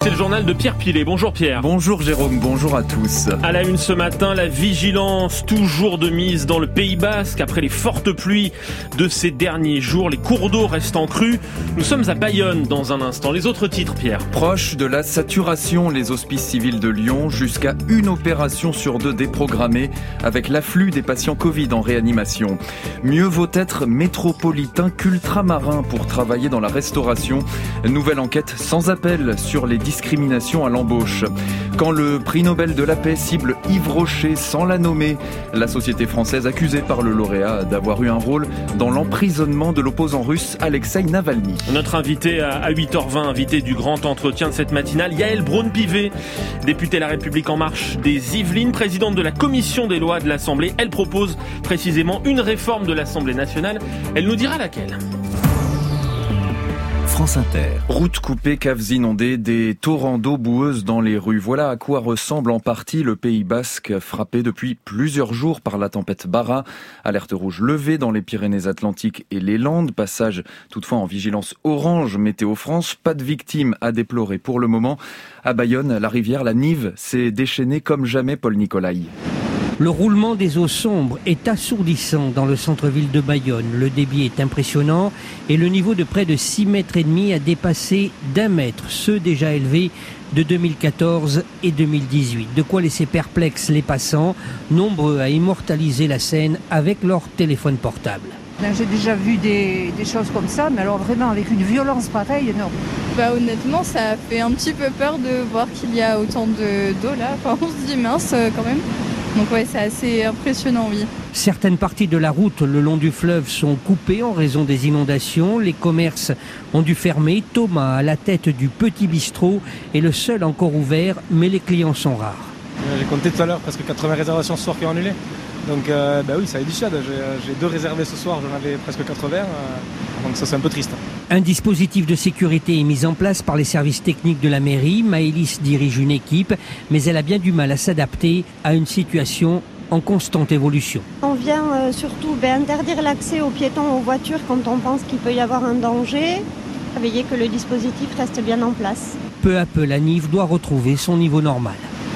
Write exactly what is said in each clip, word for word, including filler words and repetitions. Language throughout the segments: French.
C'est le journal de Pierre Pilet. Bonjour Pierre. Bonjour Jérôme, bonjour à tous. À la une ce matin, la vigilance toujours de mise dans le Pays Basque. Après les fortes pluies de ces derniers jours, les cours d'eau restent en crue. Nous sommes à Bayonne dans un instant. Les autres titres, Pierre. Proche de la saturation, les hospices civils de Lyon, jusqu'à une opération sur deux déprogrammée avec l'afflux des patients Covid en réanimation. Mieux vaut être métropolitain qu'ultramarin pour travailler dans la restauration. Nouvelle enquête sans appel sur les discrimination à l'embauche. Quand le prix Nobel de la paix cible Yves Rocher sans la nommer, la société française accusée par le lauréat d'avoir eu un rôle dans l'emprisonnement de l'opposant russe Alexeï Navalny. Notre invité à huit heures vingt, invité du grand entretien de cette matinale, Yaël Braun-Pivet, députée La République En Marche des Yvelines, présidente de la commission des lois de l'Assemblée. Elle propose précisément une réforme de l'Assemblée nationale. Elle nous dira laquelle. France Inter. Routes coupées, caves inondées, des torrents d'eau boueuse dans les rues. Voilà à quoi ressemble en partie le Pays Basque, frappé depuis plusieurs jours par la tempête Bara. Alerte rouge levée dans les Pyrénées-Atlantiques et les Landes. Passage toutefois en vigilance orange Météo France. Pas de victimes à déplorer pour le moment. À Bayonne, la rivière, la Nive, s'est déchaînée comme jamais, Paul Nicolai. Le roulement des eaux sombres est assourdissant dans le centre-ville de Bayonne. Le débit est impressionnant et le niveau de près de six mètres et demi a dépassé d'un mètre, ceux déjà élevés de deux mille quatorze et deux mille dix-huit. De quoi laisser perplexes les passants, nombreux à immortaliser la scène avec leur téléphone portable. J'ai déjà vu des, des choses comme ça, mais alors vraiment avec une violence pareille, non. Bah honnêtement, ça fait un petit peu peur de voir qu'il y a autant de, d'eau là. Enfin, on se dit mince quand même. Donc ouais, c'est assez impressionnant, oui. Certaines parties de la route le long du fleuve sont coupées en raison des inondations. Les commerces ont dû fermer. Thomas, à la tête du Petit Bistrot, est le seul encore ouvert, mais les clients sont rares. J'ai compté tout à l'heure, presque quatre-vingts réservations ce soir qui ont annulé. Donc euh, bah oui, ça a du chad. J'ai, j'ai deux réservés ce soir, j'en avais presque quatre-vingts. Euh, donc ça, c'est un peu triste. Un dispositif de sécurité est mis en place par les services techniques de la mairie. Maëlys dirige une équipe, mais elle a bien du mal à s'adapter à une situation en constante évolution. On vient euh, surtout ben, interdire l'accès aux piétons, aux voitures quand on pense qu'il peut y avoir un danger. Veiller que le dispositif reste bien en place. Peu à peu, la Nive doit retrouver son niveau normal.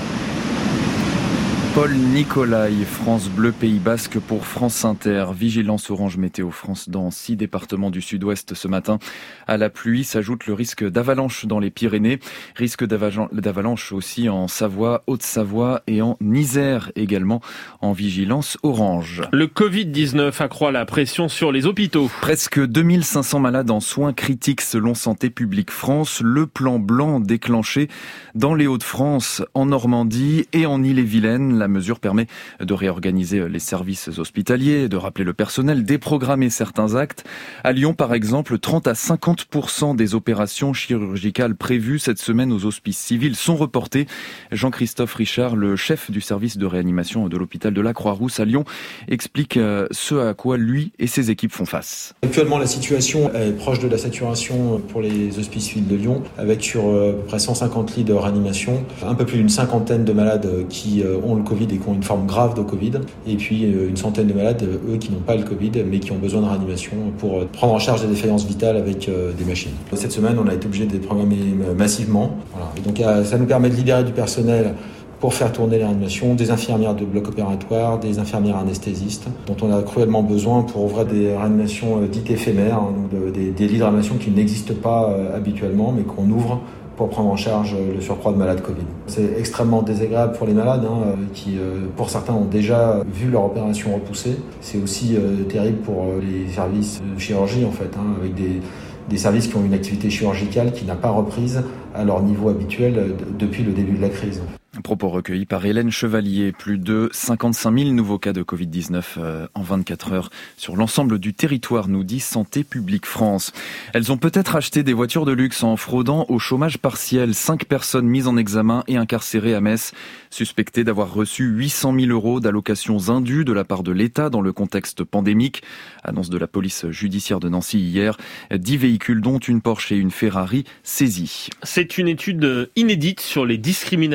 Paul Nicolai, France Bleu Pays Basque pour France Inter. Vigilance orange Météo France dans six départements du sud-ouest ce matin. À la pluie s'ajoute le risque d'avalanche dans les Pyrénées. Risque d'avalanche aussi en Savoie, Haute-Savoie et en Isère également en vigilance orange. Le covid dix-neuf accroît la pression sur les hôpitaux. Presque deux mille cinq cents malades en soins critiques selon Santé publique France. Le plan blanc déclenché dans les Hauts-de-France, en Normandie et en Ille-et-Vilaine. La mesure permet de réorganiser les services hospitaliers, de rappeler le personnel, déprogrammer certains actes. À Lyon, par exemple, trente à cinquante pour cent des opérations chirurgicales prévues cette semaine aux hospices civils sont reportées. Jean-Christophe Richard, le chef du service de réanimation de l'hôpital de la Croix-Rousse à Lyon, explique ce à quoi lui et ses équipes font face. Actuellement, la situation est proche de la saturation pour les hospices civils de Lyon, avec sur à peu près cent cinquante lits de réanimation, un peu plus d'une cinquantaine de malades qui ont le Covid et qui ont une forme grave de Covid, et puis une centaine de malades, eux, qui n'ont pas le Covid, mais qui ont besoin de réanimation pour prendre en charge des défaillances vitales avec des machines. Cette semaine, on a été obligé de les programmer massivement. Voilà. Et donc, ça nous permet de libérer du personnel pour faire tourner les réanimations, des infirmières de bloc opératoire, des infirmières anesthésistes, dont on a cruellement besoin pour ouvrir des réanimations dites éphémères, hein, donc des, des lits de réanimation qui n'existent pas euh, habituellement, mais qu'on ouvre pour prendre en charge le surcroît de malades Covid. C'est extrêmement désagréable pour les malades, hein, qui, euh, pour certains, ont déjà vu leur opération repoussée. C'est aussi euh, terrible pour les services de chirurgie, en fait, hein, avec des, des services qui ont une activité chirurgicale qui n'a pas reprise à leur niveau habituel de, depuis le début de la crise. Propos recueillis par Hélène Chevalier. Plus de cinquante-cinq mille nouveaux cas de covid dix-neuf en vingt-quatre heures sur l'ensemble du territoire, nous dit Santé publique France. Elles ont peut-être acheté des voitures de luxe en fraudant au chômage partiel. Cinq personnes mises en examen et incarcérées à Metz, suspectées d'avoir reçu huit cent mille euros d'allocations indues de la part de l'État dans le contexte pandémique. Annonce de la police judiciaire de Nancy hier. Dix véhicules, dont une Porsche et une Ferrari, saisis. C'est une étude inédite sur les discriminations à l'embauche.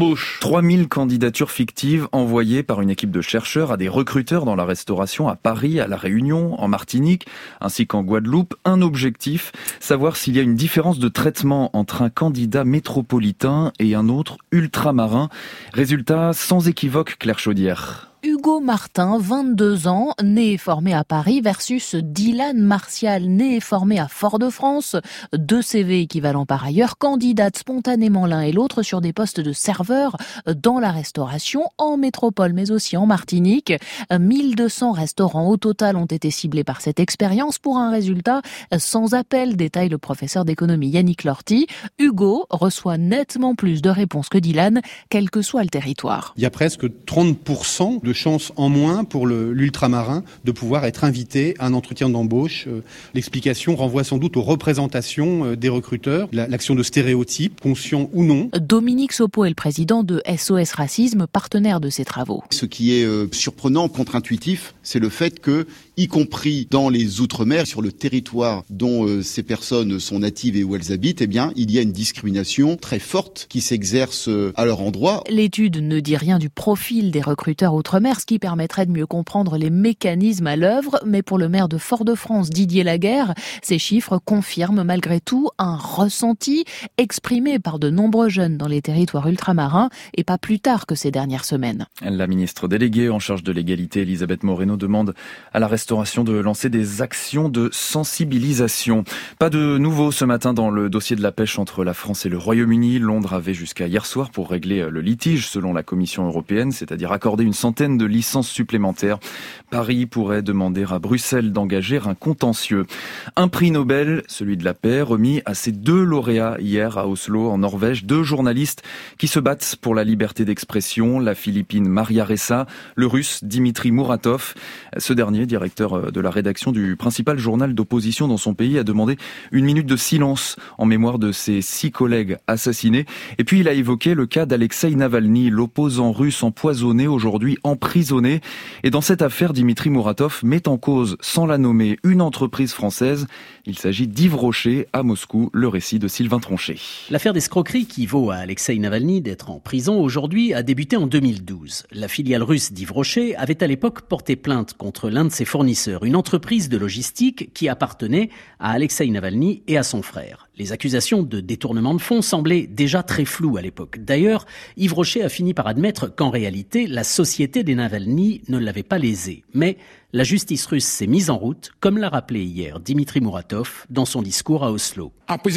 d'embauche. trois mille candidatures fictives envoyées par une équipe de chercheurs à des recruteurs dans la restauration à Paris, à La Réunion, en Martinique, ainsi qu'en Guadeloupe. Un objectif, savoir s'il y a une différence de traitement entre un candidat métropolitain et un autre ultramarin. Résultat sans équivoque, Claire Chaudière. Hugo Martin, vingt-deux ans, né et formé à Paris, versus Dylan Martial, né et formé à Fort-de-France. Deux C V équivalents par ailleurs, candidatent spontanément l'un et l'autre sur des postes de serveurs dans la restauration, en métropole mais aussi en Martinique. mille deux cents restaurants au total ont été ciblés par cette expérience pour un résultat sans appel, détaille le professeur d'économie Yannick Lorty. Hugo reçoit nettement plus de réponses que Dylan, quel que soit le territoire. Il y a presque trente pour cent de chances en moins pour le, l'ultramarin de pouvoir être invité à un entretien d'embauche. L'explication renvoie sans doute aux représentations des recruteurs, la, l'action de stéréotypes, conscients ou non. Dominique Sopo est le président de S O S Racisme, partenaire de ces travaux. Ce qui est euh, surprenant, contre-intuitif, c'est le fait que, y compris dans les Outre-mer, sur le territoire dont euh, ces personnes sont natives et où elles habitent, eh bien, il y a une discrimination très forte qui s'exerce euh, à leur endroit. L'étude ne dit rien du profil des recruteurs Outre-mer, ce qui permettrait de mieux comprendre les mécanismes à l'œuvre, mais pour le maire de Fort-de-France, Didier Laguerre, ces chiffres confirment malgré tout un ressenti exprimé par de nombreux jeunes dans les territoires ultramarins et pas plus tard que ces dernières semaines. La ministre déléguée en charge de l'égalité, Elisabeth Moreno, demande à la restauration de lancer des actions de sensibilisation. Pas de nouveau ce matin dans le dossier de la pêche entre la France et le Royaume-Uni. Londres avait jusqu'à hier soir pour régler le litige selon la Commission européenne, c'est-à-dire accorder une centaine de licences supplémentaires. Paris pourrait demander à Bruxelles d'engager un contentieux. Un prix Nobel, celui de la paix, remis à ces deux lauréats hier à Oslo, en Norvège, deux journalistes qui se battent pour la liberté d'expression, la Philippine Maria Ressa, le Russe Dimitri Muratov. Ce dernier, directeur de la rédaction du principal journal d'opposition dans son pays, a demandé une minute de silence en mémoire de ses six collègues assassinés. Et puis il a évoqué le cas d'Alexeï Navalny, l'opposant russe empoisonné, aujourd'hui emprisonné. Et dans cette affaire, Dimitri Muratov met en cause, sans la nommer, une entreprise française. Il s'agit d'Yves Rocher à Moscou. Le récit de Sylvain Tronchet. L'affaire d'escroquerie qui vaut à Alexeï Navalny d'être en prison aujourd'hui a débuté en deux mille douze. La filiale russe d'Yves Rocher avait à l'époque porté plainte contre l'un de ses fournisseurs, une entreprise de logistique qui appartenait à Alexeï Navalny et à son frère. Les accusations de détournement de fonds semblaient déjà très floues à l'époque. D'ailleurs, Yves Rocher a fini par admettre qu'en réalité, la société des Navalny ne l'avait pas lésé. Mais la justice russe s'est mise en route, comme l'a rappelé hier Dimitri Muratov dans son discours à Oslo.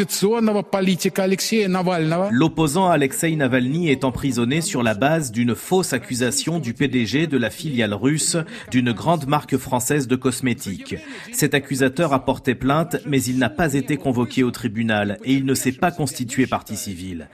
L'opposant Alexeï Navalny est emprisonné sur la base d'une fausse accusation du P D G de la filiale russe d'une grande marque française de cosmétiques. Cet accusateur a porté plainte, mais il n'a pas été convoqué au tribunal et il ne s'est pas constitué partie civile.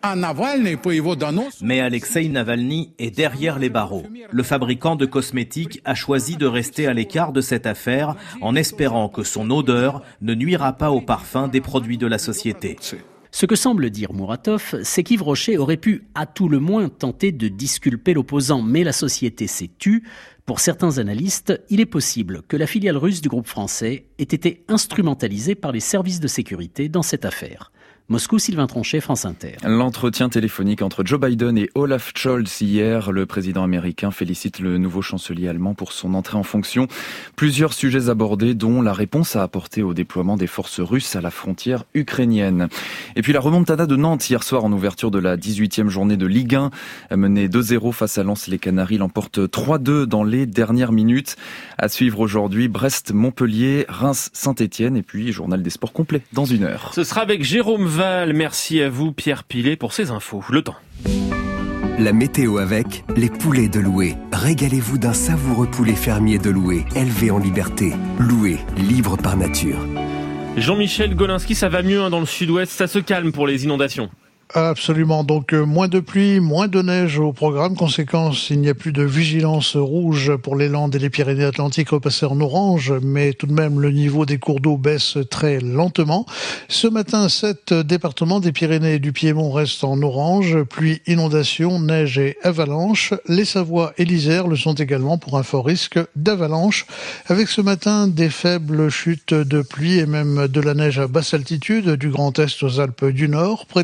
Mais Alexeï Navalny est derrière les barreaux. Le fabricant de cosmétiques a choisi de rester à l'écart de cette affaire en espérant que son odeur ne nuira pas au parfum des produits de la société. Ce que semble dire Muratov, c'est qu'Yves Rocher aurait pu, à tout le moins, tenter de disculper l'opposant, mais la société s'est tue. Pour certains analystes, il est possible que la filiale russe du groupe français ait été instrumentalisée par les services de sécurité dans cette affaire. Moscou, Sylvain Tronchet, France Inter. L'entretien téléphonique entre Joe Biden et Olaf Scholz hier. Le président américain félicite le nouveau chancelier allemand pour son entrée en fonction. Plusieurs sujets abordés, dont la réponse à apporter au déploiement des forces russes à la frontière ukrainienne. Et puis la remontada de Nantes hier soir en ouverture de la dix-huitième journée de Ligue un. Menée deux zéro face à Lens, les Canaries l'emportent trois deux dans les dernières minutes. À suivre aujourd'hui, Brest-Montpellier, Reims-Saint-Etienne et puis journal des sports complet dans une heure. Ce sera avec Jérôme Val. Merci à vous Pierre Pilet pour ces infos. Le temps. La météo avec les poulets de Loué. Régalez-vous d'un savoureux poulet fermier de Loué, élevé en liberté. Loué, libre par nature. Jean-Michel Golinski, ça va mieux hein, dans le sud-ouest, ça se calme pour les inondations. Absolument, donc euh, moins de pluie, moins de neige au programme. Conséquence, il n'y a plus de vigilance rouge pour les Landes et les Pyrénées-Atlantiques repassées en orange, mais tout de même le niveau des cours d'eau baisse très lentement. Ce matin, sept départements des Pyrénées et du Piémont restent en orange, pluie, inondation, neige et avalanche. Les Savoies et l'Isère le sont également pour un fort risque d'avalanche, avec ce matin des faibles chutes de pluie et même de la neige à basse altitude, du Grand Est aux Alpes du Nord, près de l'océan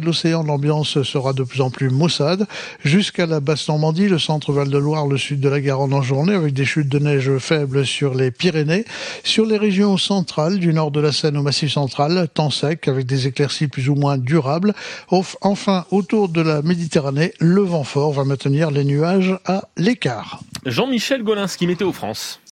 l'ambiance sera de plus en plus maussade. Jusqu'à la Basse-Normandie, le centre Val-de-Loire, le sud de la Garonne en journée, avec des chutes de neige faibles sur les Pyrénées. Sur les régions centrales, du nord de la Seine au Massif central, temps sec, avec des éclaircies plus ou moins durables. Enfin, autour de la Méditerranée, le vent fort va maintenir les nuages à l'écart. Jean-Michel Golinski, Météo France.